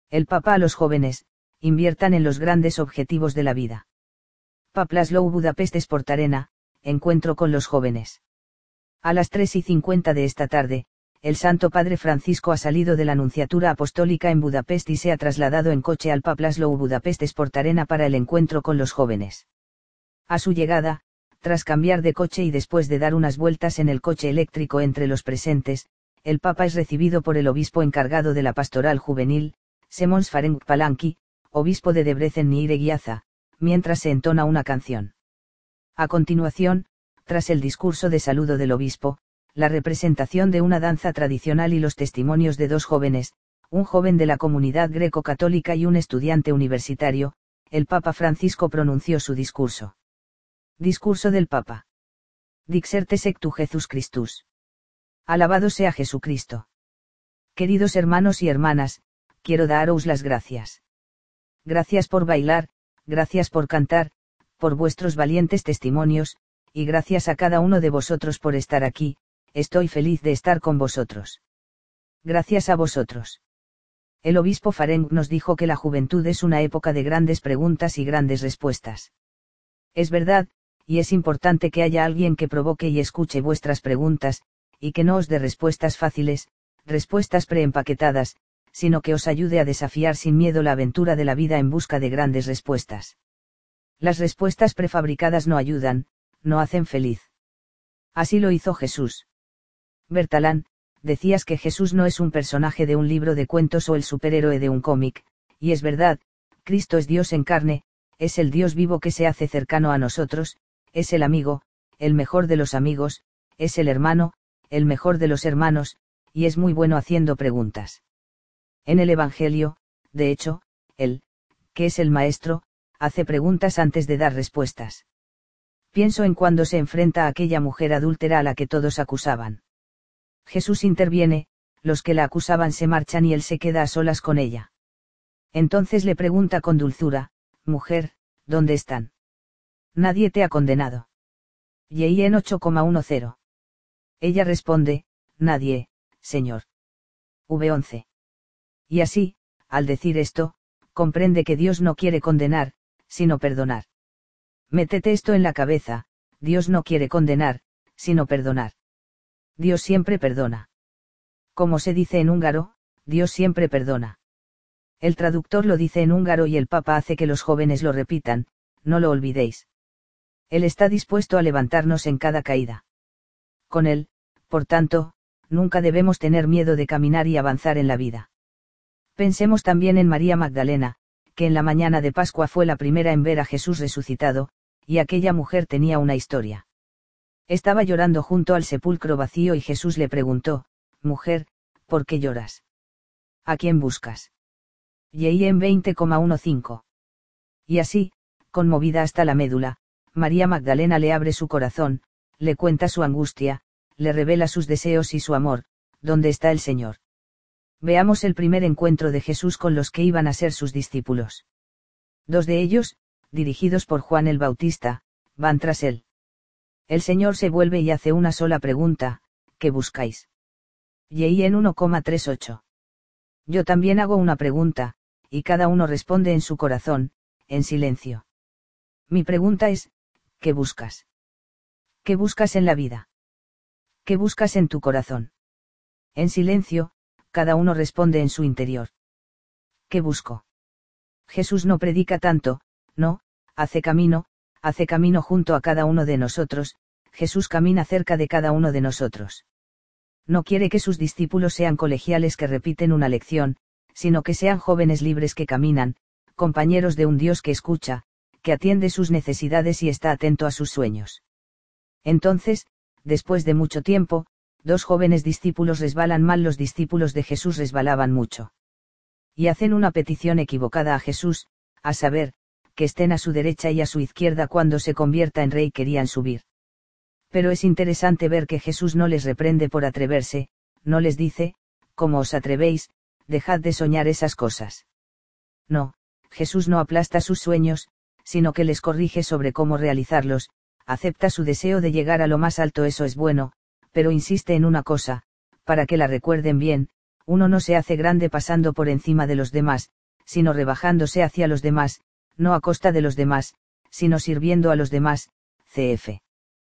El Papa a los jóvenes: inviertan en los grandes objetivos de la vida. Paplaslow, Budapest Sport Arena, encuentro con los jóvenes. A las 3:50 de esta tarde, el Santo Padre Francisco ha salido de la Nunciatura Apostólica en Budapest y se ha trasladado en coche al Paplaslow Budapest Sport Arena para el encuentro con los jóvenes. A su llegada, tras cambiar de coche y después de dar unas vueltas en el coche eléctrico entre los presentes, el Papa es recibido por el obispo encargado de la pastoral juvenil, Semons Ferenc Palanki, obispo de Debrecen Nyíregyháza, mientras se entona una canción. A continuación, tras el discurso de saludo del obispo, la representación de una danza tradicional y los testimonios de dos jóvenes, un joven de la comunidad greco-católica y un estudiante universitario, el Papa Francisco pronunció su discurso. Discurso del Papa. Dixerte sectu Jesus Christus. Alabado sea Jesucristo. Queridos hermanos y hermanas, quiero daros las gracias. Gracias por bailar, gracias por cantar, por vuestros valientes testimonios, y gracias a cada uno de vosotros por estar aquí. Estoy feliz de estar con vosotros. Gracias a vosotros. El obispo Ferenc nos dijo que la juventud es una época de grandes preguntas y grandes respuestas. Es verdad, y es importante que haya alguien que provoque y escuche vuestras preguntas, y que no os dé respuestas fáciles, respuestas preempaquetadas, sino que os ayude a desafiar sin miedo la aventura de la vida en busca de grandes respuestas. Las respuestas prefabricadas no ayudan, no hacen feliz. Así lo hizo Jesús. Bertalán, decías que Jesús no es un personaje de un libro de cuentos o el superhéroe de un cómic, y es verdad, Cristo es Dios en carne, es el Dios vivo que se hace cercano a nosotros, es el amigo, el mejor de los amigos, es el hermano, el mejor de los hermanos, y es muy bueno haciendo preguntas. En el Evangelio, de hecho, él, que es el Maestro, hace preguntas antes de dar respuestas. Pienso en cuando se enfrenta a aquella mujer adúltera a la que todos acusaban. Jesús interviene, los que la acusaban se marchan y él se queda a solas con ella. Entonces le pregunta con dulzura: mujer, ¿dónde están? Nadie te ha condenado. Y en 8,10. Ella responde: nadie, Señor. V11. Y así, al decir esto, comprende que Dios no quiere condenar, sino perdonar. Métete esto en la cabeza: Dios no quiere condenar, sino perdonar. Dios siempre perdona. Como se dice en húngaro, Dios siempre perdona. El traductor lo dice en húngaro y el Papa hace que los jóvenes lo repitan: no lo olvidéis. Él está dispuesto a levantarnos en cada caída. Con Él, por tanto, nunca debemos tener miedo de caminar y avanzar en la vida. Pensemos también en María Magdalena, que en la mañana de Pascua fue la primera en ver a Jesús resucitado, y aquella mujer tenía una historia. Estaba llorando junto al sepulcro vacío y Jesús le preguntó: mujer, ¿por qué lloras? ¿A quién buscas? Y en 20,15. Y así, conmovida hasta la médula, María Magdalena le abre su corazón, le cuenta su angustia, le revela sus deseos y su amor. ¿Dónde está el Señor? Veamos el primer encuentro de Jesús con los que iban a ser sus discípulos. Dos de ellos, dirigidos por Juan el Bautista, van tras él. El Señor se vuelve y hace una sola pregunta: ¿qué buscáis? Y en 1,38. Yo también hago una pregunta, y cada uno responde en su corazón, en silencio. Mi pregunta es: ¿qué buscas? ¿Qué buscas en la vida? ¿Qué buscas en tu corazón? En silencio, cada uno responde en su interior. ¿Qué busco? Jesús no predica tanto, no, hace camino junto a cada uno de nosotros. Jesús camina cerca de cada uno de nosotros. No quiere que sus discípulos sean colegiales que repiten una lección, sino que sean jóvenes libres que caminan, compañeros de un Dios que escucha, que atiende sus necesidades y está atento a sus sueños. Entonces, después de mucho tiempo, dos jóvenes discípulos resbalan mal. Los discípulos de Jesús resbalaban mucho. Y hacen una petición equivocada a Jesús, a saber, que estén a su derecha y a su izquierda cuando se convierta en rey. Querían subir. Pero es interesante ver que Jesús no les reprende por atreverse, no les dice: ¿cómo os atrevéis? Dejad de soñar esas cosas. No, Jesús no aplasta sus sueños, sino que les corrige sobre cómo realizarlos, acepta su deseo de llegar a lo más alto. Eso es bueno, pero insiste en una cosa: para que la recuerden bien, Uno no se hace grande pasando por encima de los demás, sino rebajándose hacia los demás, no a costa de los demás, sino sirviendo a los demás. Cf.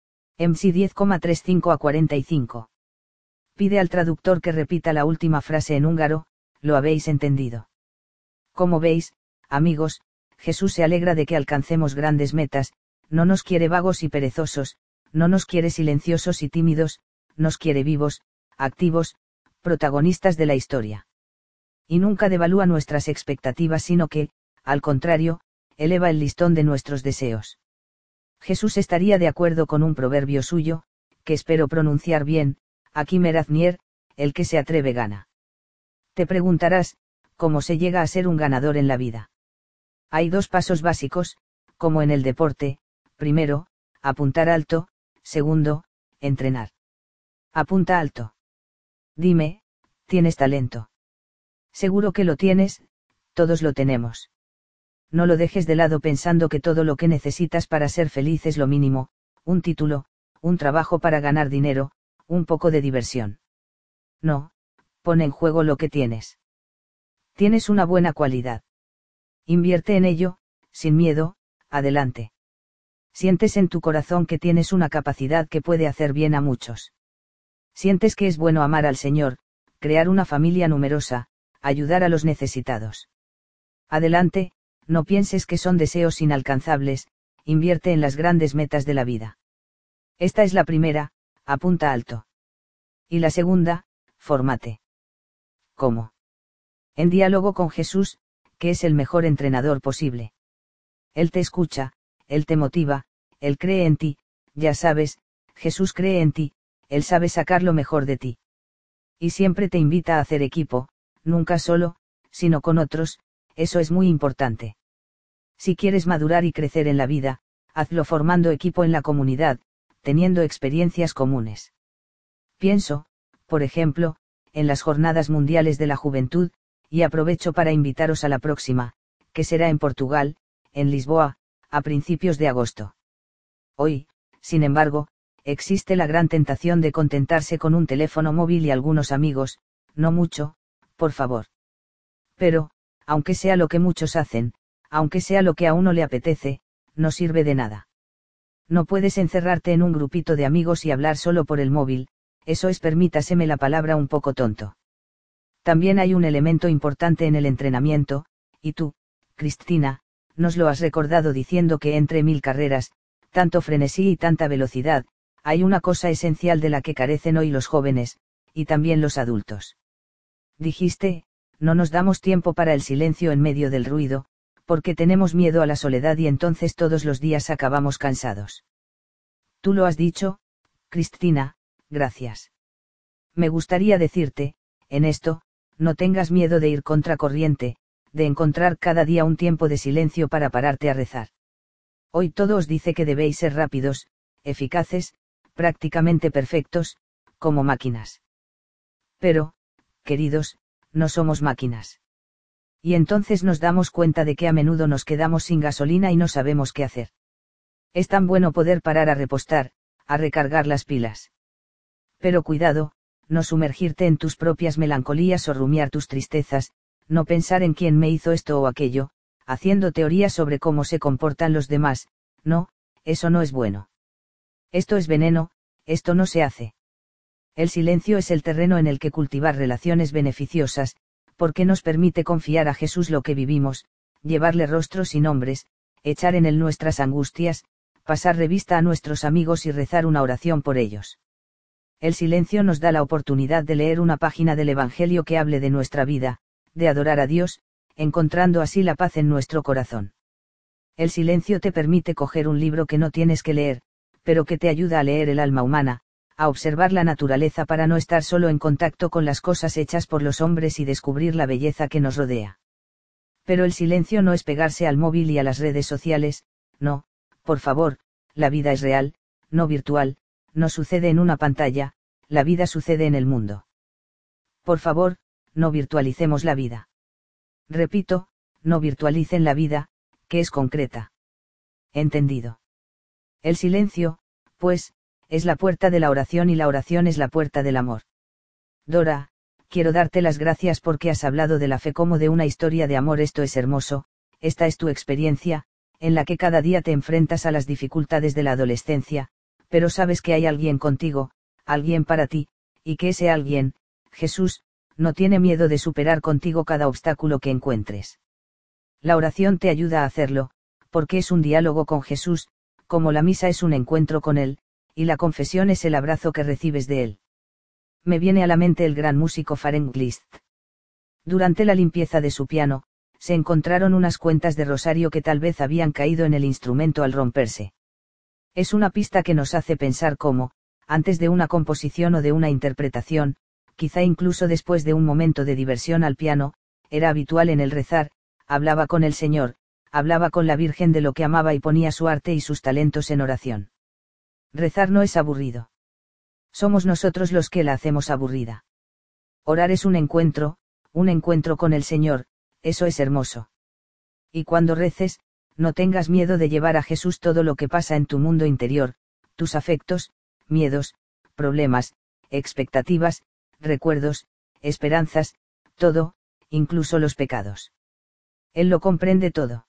MC 10,35 a 45. Pide al traductor que repita la última frase en húngaro. ¿Lo habéis entendido? Como veis, amigos, Jesús se alegra de que alcancemos grandes metas, no nos quiere vagos y perezosos, no nos quiere silenciosos y tímidos, nos quiere vivos, activos, protagonistas de la historia. Y nunca devalúa nuestras expectativas, sino que, al contrario, eleva el listón de nuestros deseos. Jesús estaría de acuerdo con un proverbio suyo, que espero pronunciar bien: Akimeraznier, el que se atreve gana. Te preguntarás, ¿cómo se llega a ser un ganador en la vida? Hay dos pasos básicos, como en el deporte: primero, apuntar alto; segundo, entrenar. Apunta alto. Dime, ¿tienes talento? Seguro que lo tienes, todos lo tenemos. No lo dejes de lado pensando que todo lo que necesitas para ser feliz es lo mínimo: un título, un trabajo para ganar dinero, un poco de diversión. No, pon en juego lo que tienes. Tienes una buena cualidad. Invierte en ello, sin miedo, adelante. Sientes en tu corazón que tienes una capacidad que puede hacer bien a muchos. Sientes que es bueno amar al Señor, crear una familia numerosa, ayudar a los necesitados. Adelante, no pienses que son deseos inalcanzables, invierte en las grandes metas de la vida. Esta es la primera: apunta alto. Y la segunda: fórmate. ¿Cómo? En diálogo con Jesús, que es el mejor entrenador posible. Él te escucha, Él te motiva, Él cree en ti, ya sabes, Jesús cree en ti, Él sabe sacar lo mejor de ti. Y siempre te invita a hacer equipo, nunca solo, sino con otros. Eso es muy importante. Si quieres madurar y crecer en la vida, hazlo formando equipo en la comunidad, teniendo experiencias comunes. Pienso, por ejemplo, en las Jornadas Mundiales de la Juventud, y aprovecho para invitaros a la próxima, que será en Portugal, en Lisboa, a principios de agosto. Hoy, sin embargo, existe la gran tentación de contentarse con un teléfono móvil y algunos amigos, no mucho, por favor. Pero, aunque sea lo que muchos hacen, aunque sea lo que a uno le apetece, no sirve de nada. No puedes encerrarte en un grupito de amigos y hablar solo por el móvil, eso es, permítaseme la palabra, un poco tonto. También hay un elemento importante en el entrenamiento, y tú, Cristina, nos lo has recordado diciendo que entre 1000 carreras, tanto frenesí y tanta velocidad, hay una cosa esencial de la que carecen hoy los jóvenes, y también los adultos. Dijiste: no nos damos tiempo para el silencio en medio del ruido, porque tenemos miedo a la soledad y entonces todos los días acabamos cansados. Tú lo has dicho, Cristina, gracias. Me gustaría decirte, en esto, no tengas miedo de ir contracorriente, de encontrar cada día un tiempo de silencio para pararte a rezar. Hoy todo os dice que debéis ser rápidos, eficaces, prácticamente perfectos, como máquinas. Pero, queridos, no somos máquinas. Y entonces nos damos cuenta de que a menudo nos quedamos sin gasolina y no sabemos qué hacer. Es tan bueno poder parar a repostar, a recargar las pilas. Pero cuidado, no sumergirte en tus propias melancolías o rumiar tus tristezas, no pensar en quién me hizo esto o aquello, haciendo teorías sobre cómo se comportan los demás. No, eso no es bueno. Esto es veneno, esto no se hace. El silencio es el terreno en el que cultivar relaciones beneficiosas, porque nos permite confiar a Jesús lo que vivimos, llevarle rostros y nombres, echar en él nuestras angustias, pasar revista a nuestros amigos y rezar una oración por ellos. El silencio nos da la oportunidad de leer una página del Evangelio que hable de nuestra vida, de adorar a Dios, encontrando así la paz en nuestro corazón. El silencio te permite coger un libro que no tienes que leer, pero que te ayuda a leer el alma humana, a observar la naturaleza para no estar solo en contacto con las cosas hechas por los hombres y descubrir la belleza que nos rodea. Pero el silencio no es pegarse al móvil y a las redes sociales, no, por favor, la vida es real, no virtual, no sucede en una pantalla, la vida sucede en el mundo. Por favor, no virtualicemos la vida. Repito, no virtualicen la vida, que es concreta. ¿Entendido? El silencio, pues, es la puerta de la oración y la oración es la puerta del amor. Dora, quiero darte las gracias porque has hablado de la fe como de una historia de amor. Esto es hermoso, esta es tu experiencia, en la que cada día te enfrentas a las dificultades de la adolescencia, pero sabes que hay alguien contigo, alguien para ti, y que ese alguien, Jesús, no tiene miedo de superar contigo cada obstáculo que encuentres. La oración te ayuda a hacerlo, porque es un diálogo con Jesús, como la misa es un encuentro con Él, y la confesión es el abrazo que recibes de Él. Me viene a la mente el gran músico Ferenc Liszt. Durante la limpieza de su piano, se encontraron unas cuentas de rosario que tal vez habían caído en el instrumento al romperse. Es una pista que nos hace pensar cómo, antes de una composición o de una interpretación, quizá incluso después de un momento de diversión al piano, era habitual en el rezar, hablaba con el Señor, hablaba con la Virgen de lo que amaba y ponía su arte y sus talentos en oración. Rezar no es aburrido. Somos nosotros los que la hacemos aburrida. Orar es un encuentro con el Señor, eso es hermoso. Y cuando reces, no tengas miedo de llevar a Jesús todo lo que pasa en tu mundo interior, tus afectos, miedos, problemas, expectativas, recuerdos, esperanzas, todo, incluso los pecados. Él lo comprende todo.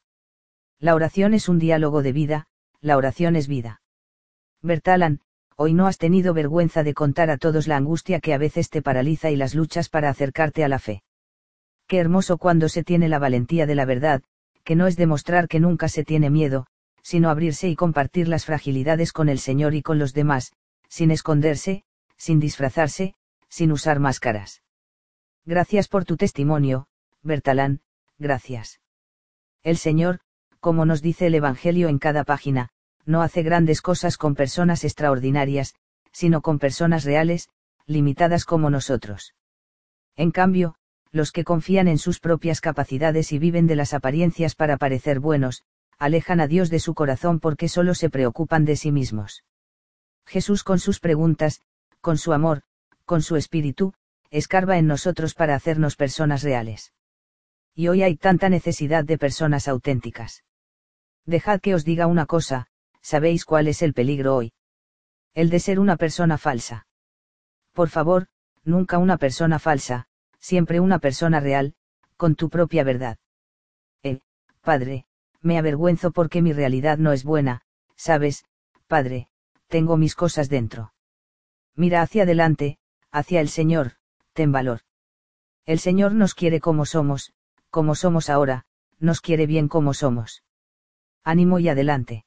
La oración es un diálogo de vida, la oración es vida. Bertalan, hoy no has tenido vergüenza de contar a todos la angustia que a veces te paraliza y las luchas para acercarte a la fe. Qué hermoso cuando se tiene la valentía de la verdad, que no es demostrar que nunca se tiene miedo, sino abrirse y compartir las fragilidades con el Señor y con los demás, sin esconderse, sin disfrazarse, sin usar máscaras. Gracias por tu testimonio, Bertalan, gracias. El Señor, como nos dice el Evangelio en cada página, no hace grandes cosas con personas extraordinarias, sino con personas reales, limitadas como nosotros. En cambio, los que confían en sus propias capacidades y viven de las apariencias para parecer buenos, alejan a Dios de su corazón porque solo se preocupan de sí mismos. Jesús con sus preguntas, con su amor, con su espíritu, escarba en nosotros para hacernos personas reales. Y hoy hay tanta necesidad de personas auténticas. Dejad que os diga una cosa, ¿sabéis cuál es el peligro hoy? El de ser una persona falsa. Por favor, nunca una persona falsa, siempre una persona real, con tu propia verdad. Padre, me avergüenzo porque mi realidad no es buena, ¿sabes, Padre? Tengo mis cosas dentro. Mira hacia adelante, hacia el Señor, ten valor. El Señor nos quiere como somos ahora, nos quiere bien como somos. Ánimo y adelante.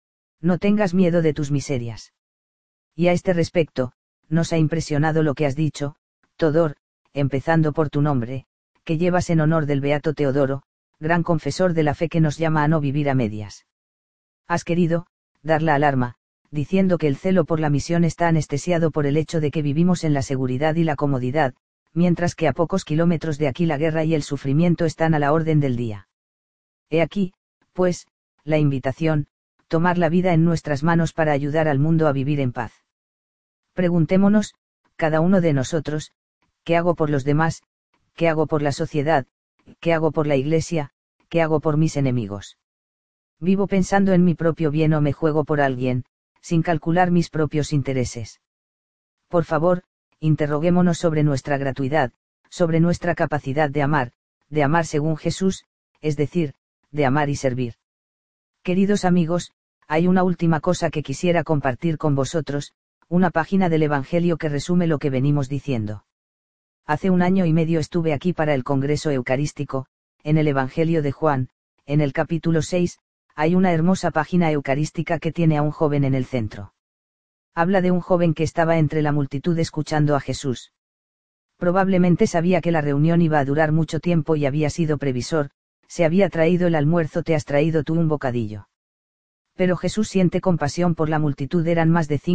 No tengas miedo de tus miserias. Y a este respecto, nos ha impresionado lo que has dicho, Todor, empezando por tu nombre, que llevas en honor del beato Teodoro, gran confesor de la fe que nos llama a no vivir a medias. Has querido dar la alarma, diciendo que el celo por la misión está anestesiado por el hecho de que vivimos en la seguridad y la comodidad, mientras que a pocos kilómetros de aquí la guerra y el sufrimiento están a la orden del día. He aquí, pues, la invitación, tomar la vida en nuestras manos para ayudar al mundo a vivir en paz. Preguntémonos, cada uno de nosotros, ¿qué hago por los demás? ¿Qué hago por la sociedad? ¿Qué hago por la Iglesia? ¿Qué hago por mis enemigos? ¿Vivo pensando en mi propio bien o me juego por alguien, sin calcular mis propios intereses? Por favor, interroguémonos sobre nuestra gratuidad, sobre nuestra capacidad de amar según Jesús, es decir, de amar y servir. Queridos amigos, hay una última cosa que quisiera compartir con vosotros, una página del Evangelio que resume lo que venimos diciendo. Hace 1 año y medio estuve aquí para el Congreso Eucarístico, en el Evangelio de Juan, en el capítulo 6, hay una hermosa página eucarística que tiene a un joven en el centro. Habla de un joven que estaba entre la multitud escuchando a Jesús. Probablemente sabía que la reunión iba a durar mucho tiempo y había sido previsor, se había traído el almuerzo, te has traído tú un bocadillo. Pero Jesús siente compasión por la multitud, eran más de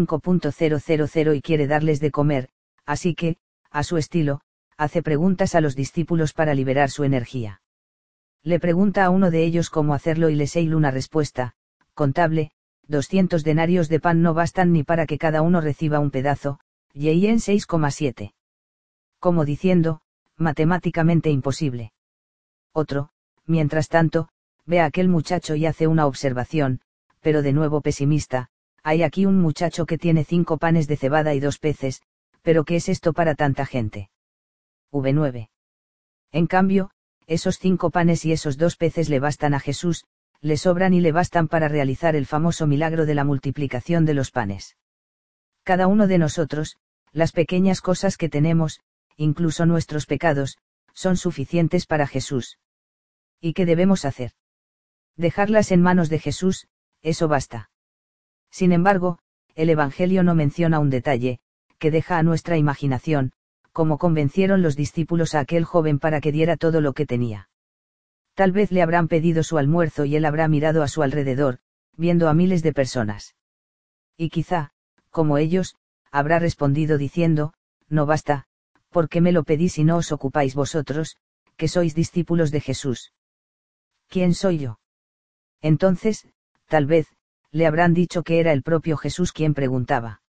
5.000 y quiere darles de comer, así que, a su estilo, hace preguntas a los discípulos para liberar su energía. Le pregunta a uno de ellos cómo hacerlo y les eil una respuesta, contable, 200 denarios de pan no bastan ni para que cada uno reciba un pedazo, y en 6,7. Como diciendo, matemáticamente imposible. Otro, mientras tanto, ve a aquel muchacho y hace una observación, pero de nuevo pesimista, hay aquí un muchacho que tiene 5 panes de cebada y 2 peces, pero ¿qué es esto para tanta gente? v9. En cambio, esos 5 panes y esos 2 peces le bastan a Jesús, le sobran y le bastan para realizar el famoso milagro de la multiplicación de los panes. Cada uno de nosotros, las pequeñas cosas que tenemos, incluso nuestros pecados, son suficientes para Jesús. ¿Y qué debemos hacer? Dejarlas en manos de Jesús, eso basta. Sin embargo, el Evangelio no menciona un detalle, que deja a nuestra imaginación, como convencieron los discípulos a aquel joven para que diera todo lo que tenía. Tal vez le habrán pedido su almuerzo y él habrá mirado a su alrededor, viendo a miles de personas. Y quizá, como ellos, habrá respondido diciendo, no basta, porque me lo pedís y no os ocupáis vosotros, que sois discípulos de Jesús. ¿Quién soy yo? Entonces, tal vez, le habrán dicho que era el propio Jesús quien preguntaba.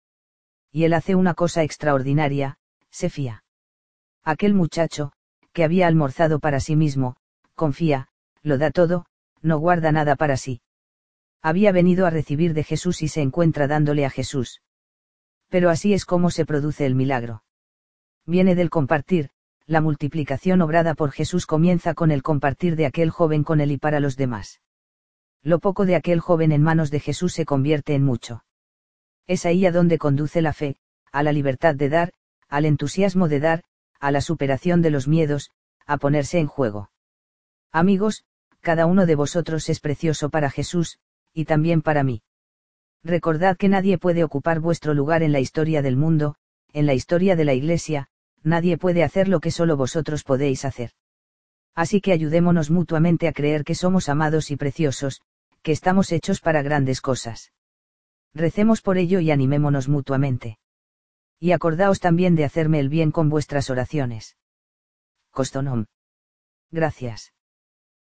Y él hace una cosa extraordinaria, se fía. Aquel muchacho, que había almorzado para sí mismo, confía, lo da todo, no guarda nada para sí. Había venido a recibir de Jesús y se encuentra dándole a Jesús. Pero así es como se produce el milagro. Viene del compartir, la multiplicación obrada por Jesús comienza con el compartir de aquel joven con él y para los demás. Lo poco de aquel joven en manos de Jesús se convierte en mucho. Es ahí a donde conduce la fe, a la libertad de dar, al entusiasmo de dar, a la superación de los miedos, a ponerse en juego. Amigos, cada uno de vosotros es precioso para Jesús, y también para mí. Recordad que nadie puede ocupar vuestro lugar en la historia del mundo, en la historia de la Iglesia, nadie puede hacer lo que solo vosotros podéis hacer. Así que ayudémonos mutuamente a creer que somos amados y preciosos, que estamos hechos para grandes cosas. Recemos por ello y animémonos mutuamente. Y acordaos también de hacerme el bien con vuestras oraciones. Costonom. Gracias.